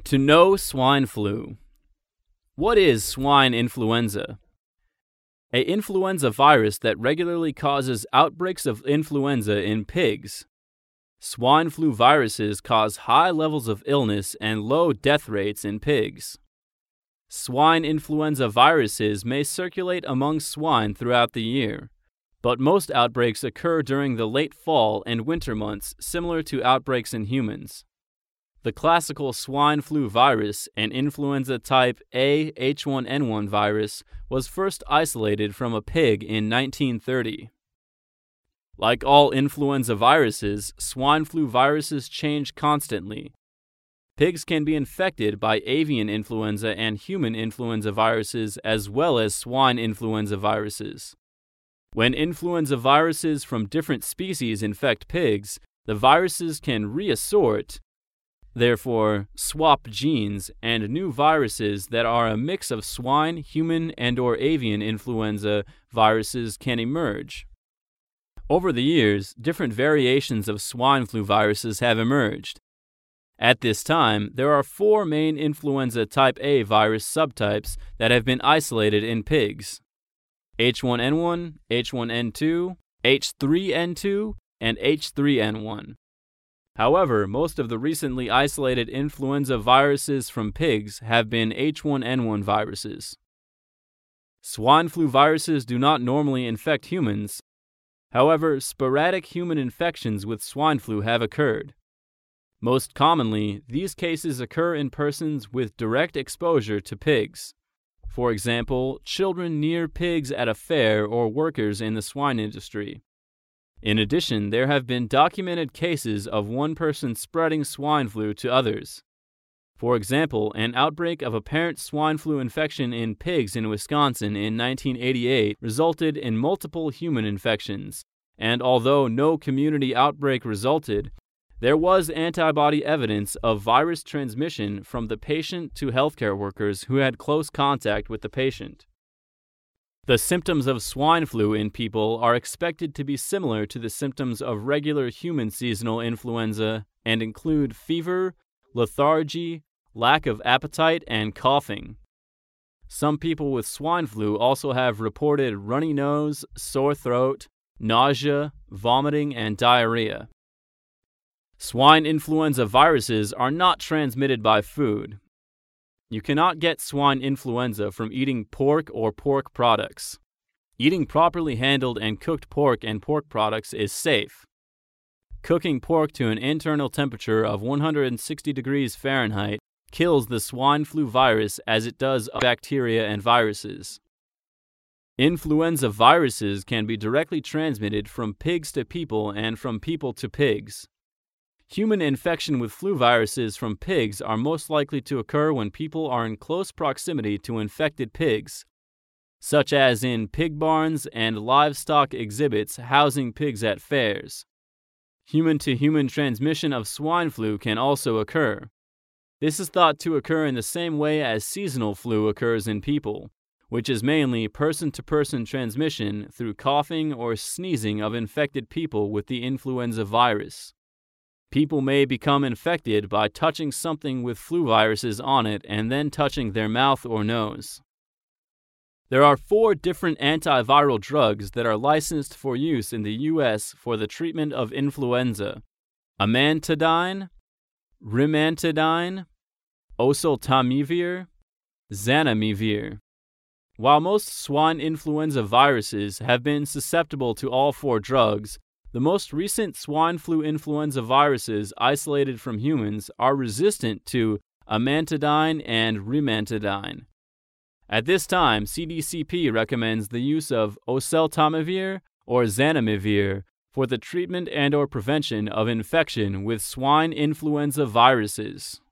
To know swine flu. What is swine influenza? An influenza virus that regularly causes outbreaks of influenza in pigs. Swine flu viruses cause high levels of illness and low death rates in pigs. Swine influenza viruses may circulate among swine throughout the year, but most outbreaks occur during the late fall and winter months, similar to outbreaks in humans. The classical swine flu virus, an influenza type A H1N1 virus, was first isolated from a pig in 1930. Like all influenza viruses, swine flu viruses change constantly. Pigs can be infected by avian influenza and human influenza viruses as well as swine influenza viruses. When influenza viruses from different species infect pigs, the viruses can reassort, therefore swap genes, and new viruses that are a mix of swine, human, and/or avian influenza viruses can emerge. Over the years, different variations of swine flu viruses have emerged. At this time, there are 4 main influenza type A virus subtypes that have been isolated in pigs: H1N1, H1N2, H3N2, and H3N1. However, most of the recently isolated influenza viruses from pigs have been H1N1 viruses. Swine flu viruses do not normally infect humans. However, sporadic human infections with swine flu have occurred. Most commonly, these cases occur in persons with direct exposure to pigs. For example, children near pigs at a fair or workers in the swine industry. In addition, there have been documented cases of one person spreading swine flu to others. For example, an outbreak of apparent swine flu infection in pigs in Wisconsin in 1988 resulted in multiple human infections, and although no community outbreak resulted, there was antibody evidence of virus transmission from the patient to healthcare workers who had close contact with the patient. The symptoms of swine flu in people are expected to be similar to the symptoms of regular human seasonal influenza and include fever, lethargy, lack of appetite, and coughing. Some people with swine flu also have reported runny nose, sore throat, nausea, vomiting, and diarrhea. Swine influenza viruses are not transmitted by food. You cannot get swine influenza from eating pork or pork products. Eating properly handled and cooked pork and pork products is safe. Cooking pork to an internal temperature of 160 degrees Fahrenheit kills the swine flu virus as it does bacteria and viruses. Influenza viruses can be directly transmitted from pigs to people and from people to pigs. Human infection with flu viruses from pigs are most likely to occur when people are in close proximity to infected pigs, such as in pig barns and livestock exhibits housing pigs at fairs. Human-to-human transmission of swine flu can also occur. This is thought to occur in the same way as seasonal flu occurs in people, which is mainly person-to-person transmission through coughing or sneezing of infected people with the influenza virus. People may become infected by touching something with flu viruses on it and then touching their mouth or nose. There are 4 different antiviral drugs that are licensed for use in the U.S. for the treatment of influenza: amantadine, rimantadine, oseltamivir, zanamivir. While most swine influenza viruses have been susceptible to all 4 drugs, the most recent swine flu influenza viruses isolated from humans are resistant to amantadine and rimantadine. At this time, CDCP recommends the use of oseltamivir or zanamivir for the treatment and/or prevention of infection with swine influenza viruses.